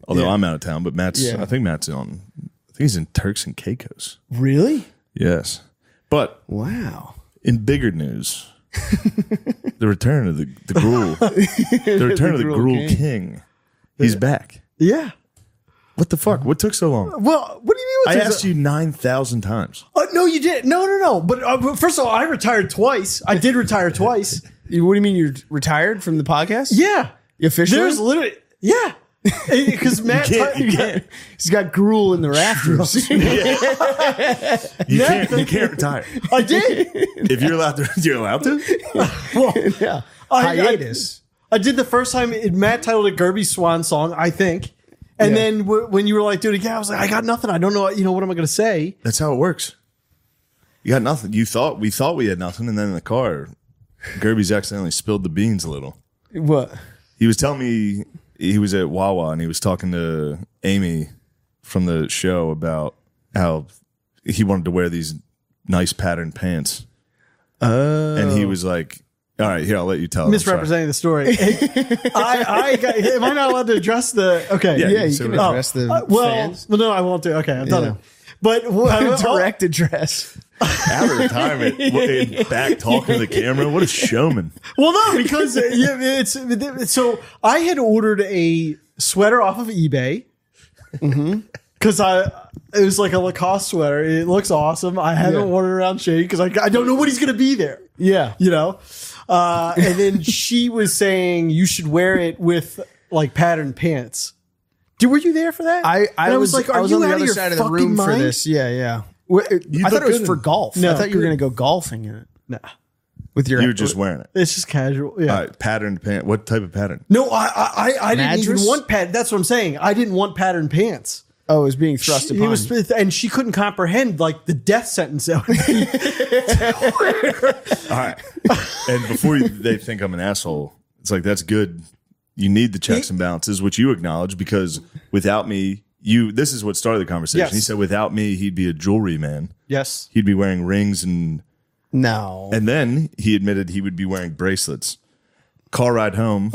Although I'm out of town, but I think he's in Turks and Caicos. Really? Yes. But wow. In bigger news, the return of the Gruel. The return of the Gruel King. He's back. Yeah. What the fuck? What took so long? Well, what do you mean? I asked you 9,000 times. No, you didn't. No. But first of all, I retired twice. I did retire twice. What do you mean you're retired from the podcast? Yeah. Officially? There's literally, yeah. Because Matt, he's got gruel in the rafters. You can't retire. I did. If you're allowed to, you're allowed to. Well, Yeah. Hiatus. I did the first time. Matt titled it Gerby Swan Song, I think. And then when you were like, dude, I was like, I got nothing. I don't know. What am I going to say? That's how it works. You got nothing. We thought we had nothing, and then in the car, Gerby's accidentally spilled the beans a little. What? He was telling me he was at Wawa and he was talking to Amy from the show about how he wanted to wear these nice patterned pants. And he was like, all right, here, I'll let you tell it. Misrepresenting the story. Am I not allowed to address the... Okay. Yeah, you can address the fans. Well, no, I won't do. Okay, I've done it. But direct address. Out of retirement, back talking to the camera. What a showman. Well, no, because it's so I had ordered a sweater off of eBay. Because it was like a Lacoste sweater. It looks awesome. I haven't worn it around Shane because I don't know when he's going to be there. Yeah. And then she was saying you should wear it with like patterned pants. Were you there for that? I was like, are I was you on the out other of your side of the fucking room for mind? this. Yeah. I thought it was for golf. No, I thought you were going to go golfing in it. Nah. With your, You were just wearing it. It's just casual. Yeah. All right, patterned pants. What type of pattern? No, I didn't even Madras? want pattern. That's what I'm saying. I didn't want patterned pants. Oh, it was being thrust upon. And she couldn't comprehend like the death sentence. That would be. All right. And before they think I'm an asshole, it's like, that's good. You need the checks and balances, which you acknowledge, because without me, this is what started the conversation. Yes. He said without me, he'd be a jewelry man. Yes. He'd be wearing rings and then he admitted he would be wearing bracelets. Car ride home.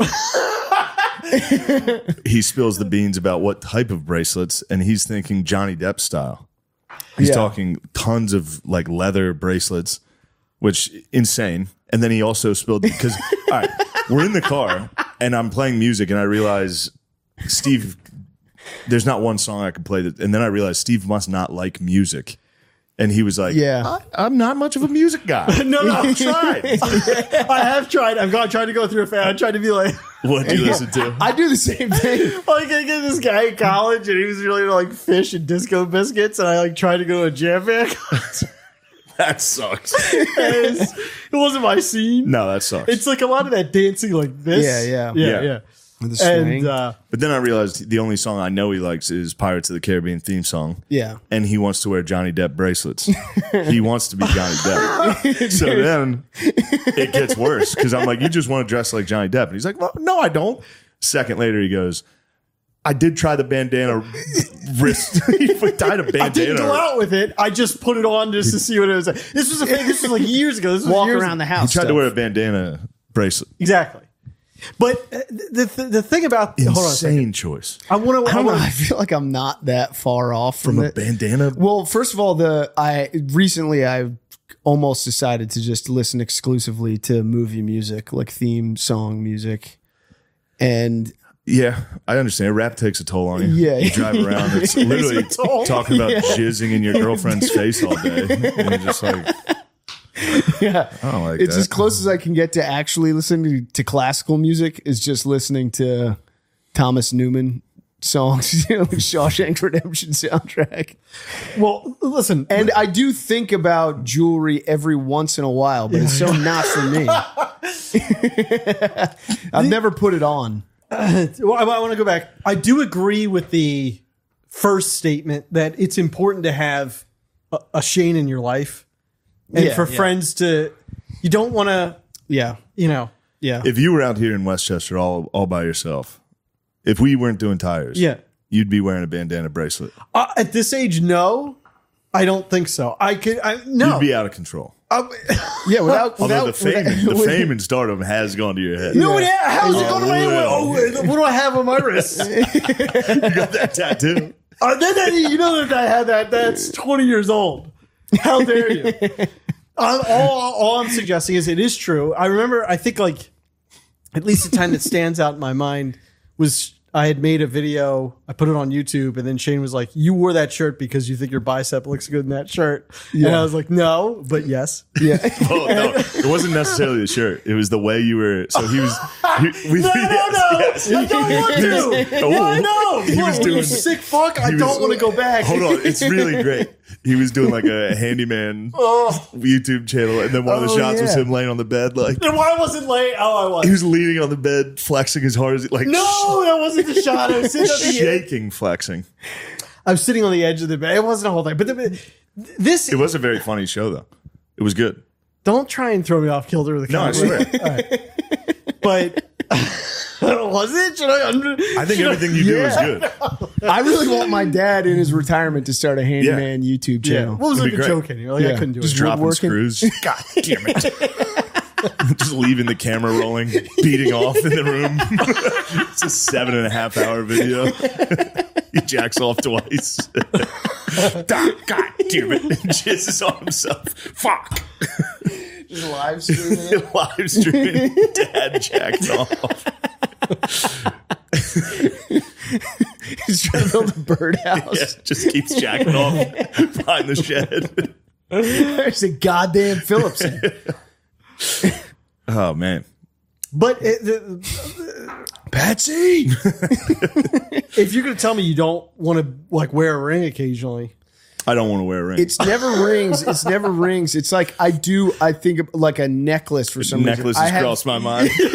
He spills the beans about what type of bracelets, and he's thinking Johnny Depp style. He's talking tons of like leather bracelets, which insane. And then he also spilled because all right, we're in the car and I'm playing music and I realize Steve, there's not one song I can play that, and then I realized Steve must not like music. And he was like, I'm not much of a music guy. No, I've tried. I have tried. I've tried to go through a fan. I tried to be like, what do you listen to? I do the same thing. like I get this guy in college and he was really like fish and disco biscuits, and I like tried to go to a jam band concert. That sucks. It wasn't my scene. No, that sucks. It's like a lot of that dancing like this. Yeah. With the swing. And But then I realized the only song I know he likes is Pirates of the Caribbean theme song. Yeah. And he wants to wear Johnny Depp bracelets. He wants to be Johnny Depp. So then it gets worse because I'm like, you just want to dress like Johnny Depp. And he's like, well, no, I don't. Second later, he goes, I did try the bandana wrist. He tied a bandana. I didn't go out with it. I just put it on just to see what it was like. This was a thing. This was like years ago. This was Walk years around the ago. house. He tried to wear a bandana bracelet. Exactly. But the thing about hold on a second. Insane choice. I want to. I feel like I'm not that far off from From a it. bandana? Well, first of all, I almost decided to just listen exclusively to movie music, like theme song music. And Yeah, I understand. Rap takes a toll on you. Yeah. You drive around. It's literally a toll. talking about jizzing in your girlfriend's face all day. And you're just like, yeah, I don't like it's that. as close as I can get to actually listening to classical music is just listening to Thomas Newman songs, like Shawshank Redemption soundtrack. Well, listen, And I do think about jewelry every once in a while, but it's so not for me. I've never put it on. well, I want to go back. I do agree with the first statement that it's important to have a Shane in your life, and for friends to. You don't want to. Yeah. Yeah. If you were out here in Westchester all by yourself, if we weren't doing tires, you'd be wearing a bandana bracelet. At this age, no, I don't think so. No. You'd be out of control. Yeah, without Although the fame and stardom has gone to your head. No, how's it going to my head? Oh, what do I have on my wrist? You got that tattoo. You know that I had that. That's 20 years old. How dare you? All I'm suggesting is it is true. I remember, I think like at least the time that stands out in my mind was I had made a video. I put it on YouTube, and then Shane was like, "You wore that shirt because you think your bicep looks good in that shirt." Yeah. And I was like, "No, but yes." Yeah. Oh, no, it wasn't necessarily the shirt. It was the way you were. So he was. No. Yes. I don't want to. No. He was doing sick fuck. I don't want to go back. Hold on, it's really great. He was doing like a handyman YouTube channel, and then one of the shots was him laying on the bed, like. Then why wasn't laying? Oh, I was. He was leaning on the bed, flexing as hard as he like. No, that wasn't the shot. I was sitting on the shaking, flexing. I was sitting on the edge of the bed. It wasn't a whole thing, but this. It was a very funny show, though. It was good. Don't try and throw me off kilter with the No, I camera. swear. All right. But was it? I think everything you do is good. I really want my dad in his retirement to start a handyman YouTube channel. What was It'd like be a great. joke anyway? Like I couldn't do Just it. dropping woodworking. screws. God damn it. Just leaving the camera rolling, beating off in the room. It's a 7.5 hour video. He jacks off twice. God damn it. Jizzes on himself. Fuck. Just live streaming. Live streaming. Dad jacked off. He's trying to build a birdhouse. Yeah, just keeps jacking off behind the shed. There's a goddamn Phillipson. Oh, man. But Patsy. if you're going to tell me you don't want to like wear a ring occasionally, I don't want to wear a ring. It's never rings. It's never rings. It's like I think of like a necklace for some Necklaces reason. cross my mind. no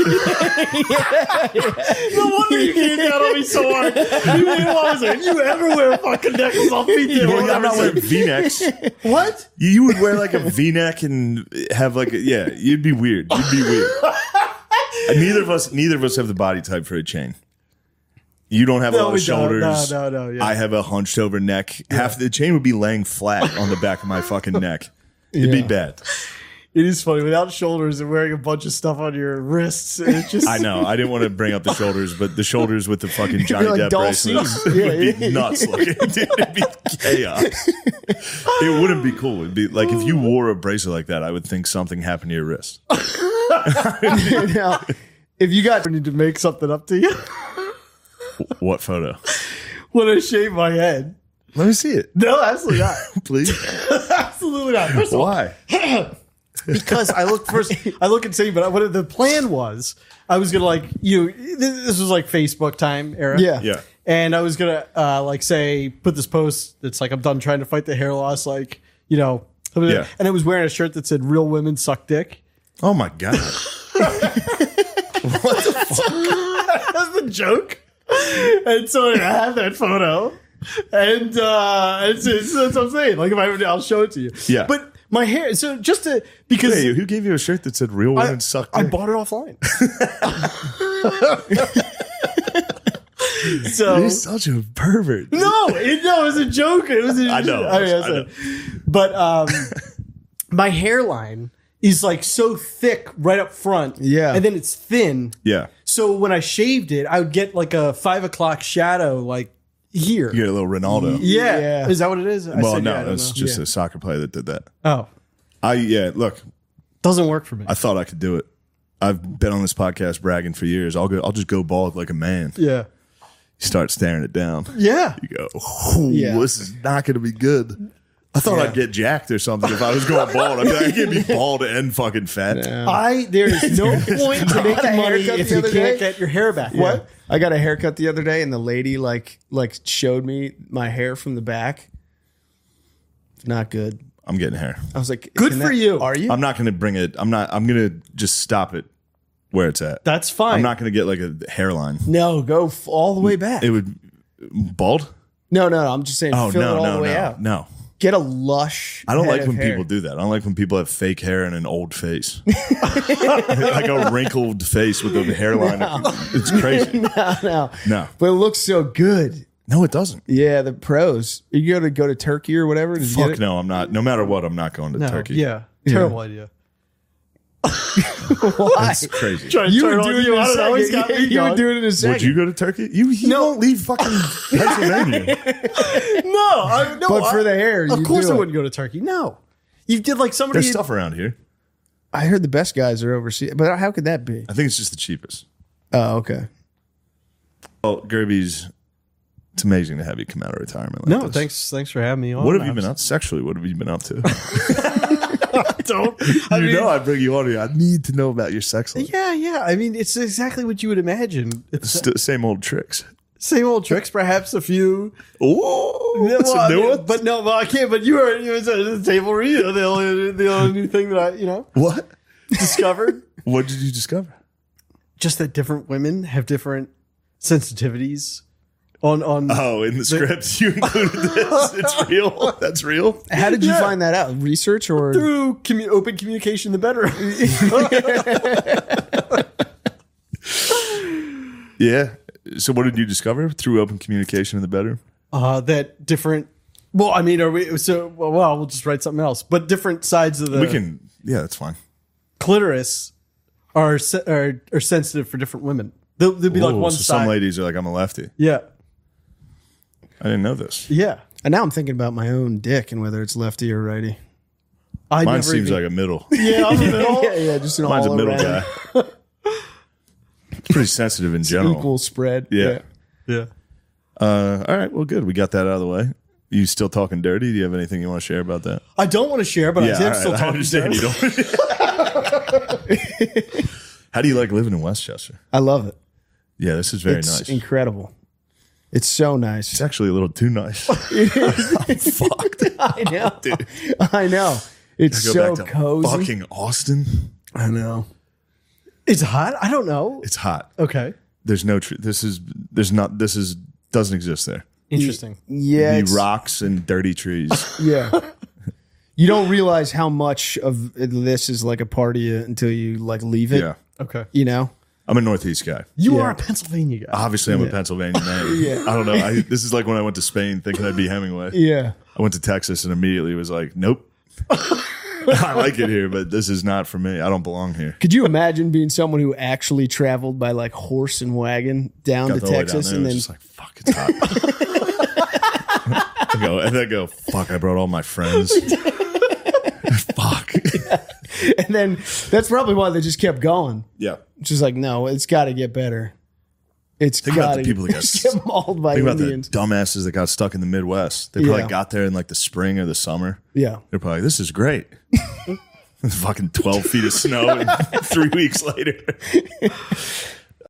wonder you came down on me so hard. You realize if you ever wear a fucking necklace, I'll beat you. Well, I'm not wearing V-necks. What? You would wear like a V-neck and have like you'd be weird. You'd be weird. And neither of us have the body type for a chain. You don't have a lot of shoulders. No. Yeah. I have a hunched over neck. Half the chain would be laying flat on the back of my fucking neck. It'd be bad. It is funny without shoulders and wearing a bunch of stuff on your wrists. It's just I know. I didn't want to bring up the shoulders, but the shoulders with the fucking Johnny like Depp Dulcie. bracelets would be nuts looking. It'd be chaos. It wouldn't be cool. It'd be like if you wore a bracelet like that, I would think something happened to your wrist. Now, if you got I need to make something up to you What photo? when I shave my head. Let me see it, No, absolutely not. please. Absolutely not. First of all, Why? because I look insane, but what the plan was, I was gonna like this was like Facebook time era, Yeah. and I was gonna like say put this post that's like I'm done trying to fight the hair loss, like and I was wearing a shirt that said "Real women suck dick." Oh my god. That's the joke, and so I have that photo, and that's what I'm saying. Like if I'll show it to you, Yeah. but my hair. So just to because. Hey, who gave you a shirt that said "Real women suck"? I dick"? bought it offline. So You're such a pervert. no, it was a joke. It was. I know. I know. But my hairline is like so thick right up front. Yeah. and then it's thin. Yeah. So when I shaved it, I would get like a 5 o'clock shadow, like here. You get a little Ronaldo. Yeah. Is that what it is? I Well, said, no, yeah, I don't it's know. just Yeah. a soccer player that did that. Oh, Look, doesn't work for me. I thought I could do it. I've been on this podcast bragging for years. I'll just go bald like a man. Yeah. You start staring it down. Yeah. You go, "Ooh, Yeah. this is not going to be good." I thought I'd get jacked or something if I was going bald. I'd be like, I can't be bald and fucking fat. There is no point to make a money haircut if the you other can't day. get your hair back. What? I got a haircut the other day, and the lady like showed me my hair from the back. Not good. I'm getting hair. I was like, Good "Can for that- you." Are you? I'm not going to bring it. I'm going to just stop it where it's at. That's fine. I'm not going to get like a hairline. No, go all the way back. It would bald. No. I'm just saying, Oh fill no, it all no, the way no, out. no. Get a lush. I don't head like of when hair. people do that. I don't like when people have fake hair and an old face, like a wrinkled face with a hairline. It's crazy. No. No, But it looks so good. no, it doesn't. Yeah, the pros. You go to Turkey or whatever. To Fuck get it? no, I'm not. No matter what, I'm not going to Turkey. Yeah. Terrible idea. Why? That's crazy. Trying to You turn would on do it you. in I a don't know. He's got second. me You would going. do it in a second. Would you go to Turkey? You won't leave fucking Pennsylvania. No, But for the hair, of you'd course do I it. wouldn't go to Turkey. No, you did like somebody. There's stuff around here. I heard the best guys are overseas, but how could that be? I think it's just the cheapest. Oh, okay. Well, Gerby's, it's amazing to have you come out of retirement. Like No, this. thanks for having me on. What have you been up sexually? What have you been up to? Don't. I bring you on here. I need to know about your sex life. Yeah. I mean, it's exactly what you would imagine. It's Same old tricks. same old tricks, perhaps a few. Oh, Yeah, that's well, a new I mean, one. but no, I can't. But you were at the table read. The only new thing that I What? discovered. What did you discover? Just that different women have different sensitivities on Oh, in the script you included this. It's real. That's real. How did you find that out? Research or through open communication in the bedroom. Yeah. So, what did you discover through open communication in the bedroom? That different. Well, I mean, are we? So well, we'll just write something else. But different sides of the We can. Yeah, that's fine. clitoris are sensitive for different women. They'll be like Whoa, one so side. some ladies are like, I'm a lefty. Yeah, I didn't know this. yeah. And now I'm thinking about my own dick and whether it's lefty or righty. I Mine never seems even, like a middle. yeah. I'm in the middle. yeah, just an Mine's a all middle around guy. It's pretty sensitive in general. equal spread. Yeah. Yeah. All right. Well, good. We got that out of the way. You still talking dirty? Do you have anything you want to share about that? I don't want to share, but I am all still right, I talking. understand you don't. How do you like living in Westchester? I love it. Yeah, this is very It's nice. incredible. It's so nice. It's actually a little too nice. Fucked. I know. Dude. I know. It's Go so back to cozy. fucking Austin. I know. It's hot. I don't know. It's hot. Okay. There's no truth. Doesn't exist there. Interesting. Yeah. The it's- rocks and dirty trees. Yeah. You don't realize how much of this is like a party until you like leave it. Yeah. Okay. You know? I'm a Northeast guy. You Yeah. are a Pennsylvania guy. Obviously, I'm a Pennsylvania man. Yeah. I don't know. This is like when I went to Spain thinking I'd be Hemingway. Yeah. I went to Texas and immediately was like, nope. I like it here, but this is not for me. I don't belong here. Could you imagine being someone who actually traveled by like horse and wagon down Got to the whole way Texas down and there, then it was just like, fuck, it's hot. I go, fuck, I brought all my friends. Fuck. and then that's probably why they just kept going. Yeah. Just like, no, it's got to get better. It's Think about got the people that got get mauled by Think about the Indians. dumbasses that got stuck in the Midwest. They probably Yeah. got there in like the spring or the summer. Yeah. They're probably like, this is great. Fucking 12 feet of snow and 3 weeks later.